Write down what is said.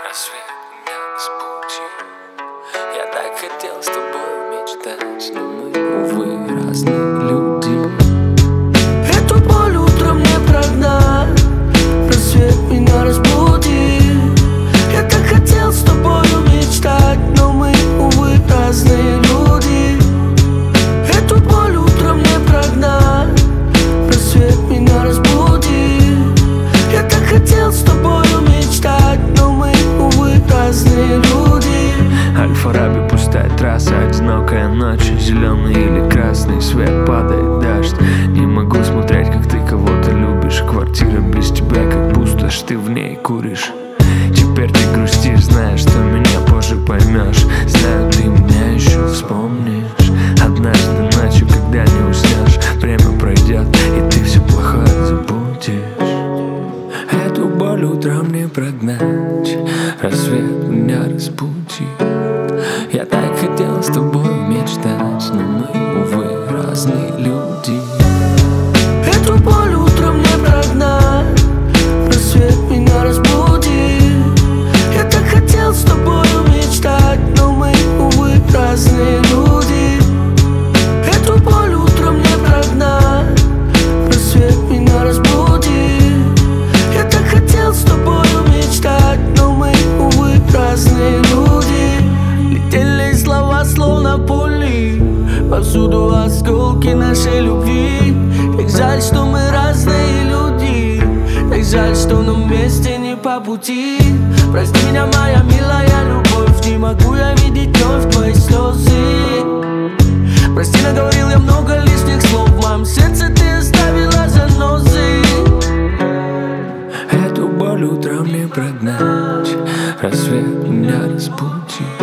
Рассвет меня разбудил. Я так хотел с тобой мечтать, но мы, увы, разные люди. Эту боль утром не прогнать. Рассвет меня разбудил. Я так хотел с тобою мечтать, но мы, увы, разные люди. Эту боль утром не прогнать. Рассвет меня разбудил. Я так хотел с тобою мечтать, но мы, увы, разные люди. Аль-Фараби, пустая трасса, одинокая ночь, зеленый или красный свет, падает дождь. Не могу смотреть, как ты кого-то любишь. Квартира без тебя, как пустошь, ты в ней куришь. Теперь ты грустишь, знаешь, что меня позже поймешь. Знаю, ты меня еще вспомнишь. Однажды ночью, когда не уснешь, время пройдет, и ты все плохое забудешь. Эту боль утром не прогнать. Рассвет меня разбудил. Я так хотел с тобой мечтать, но мы, увы, разные люди. Эту боль утром не прогнать. Рассвет меня разбудил. Я так хотел с тобою мечтать, но мы, увы, разные люди. Эту боль утром не прогнать. Рассвет меня разбудил. Я так хотел с тобою мечтать, но мы, увы, разные люди. Летели слова словно пули, повсюду осколки нашей любви. Так жаль, что мы разные люди. Так жаль, что нам вместе не по пути. Прости меня, моя милая любовь. Не могу я видеть вновь твои слезы. Прости, наговорил я много лишних слов. В моем сердце ты оставила занозы. Эту боль утром не прогнать. Рассвет меня разбудил.